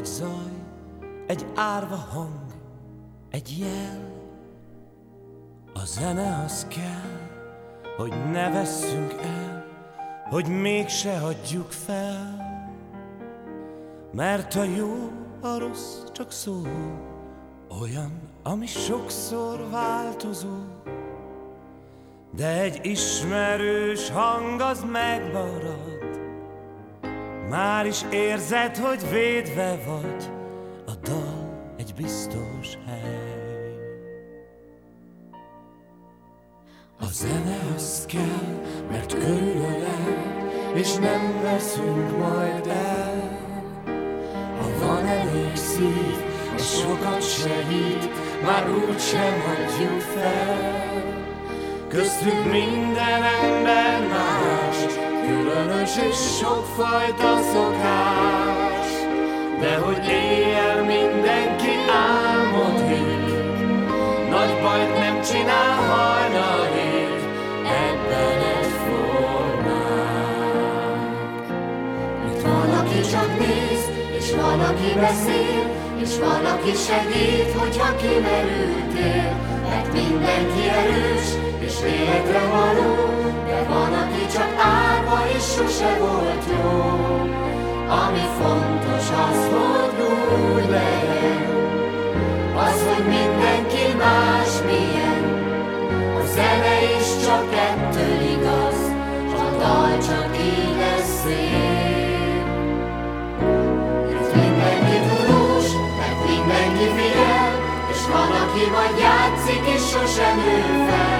egy zaj, egy árva hang, egy jel. A zene az kell, hogy ne vesszünk el, hogy mégse hagyjuk fel. Mert a jó, a rossz csak szó, olyan, ami sokszor változó. De egy ismerős hang az megmarad, már is érzed, hogy védve vagy, a dal egy biztos hely. A zene az kell, mert körülölel, és nem veszünk majd el. Ha van elég szív, az sokat segít, már úgysem hagyjuk fel. Köztük minden ember más, különös és sokfajta szokás. De hogy éjjel mindenki álmodik, nagy bajt nem csinál hajnalig, ebben egyformák. Itt van, aki csak néz, és van, aki beszél, és van, aki segít, hogyha kimerültél. Mert mindenki erős, és lélekre való, de van, aki csak árva, és sose volt jó. Ami fontos, az, hogy úgy legyen, az, hogy mindenki másmilyen. A zene is csak ettől igaz, s a dal csak így lesz szép. Itt mindenki tudós, mert mindenki figyel, és van, aki majd játszik, és sosem nő fel.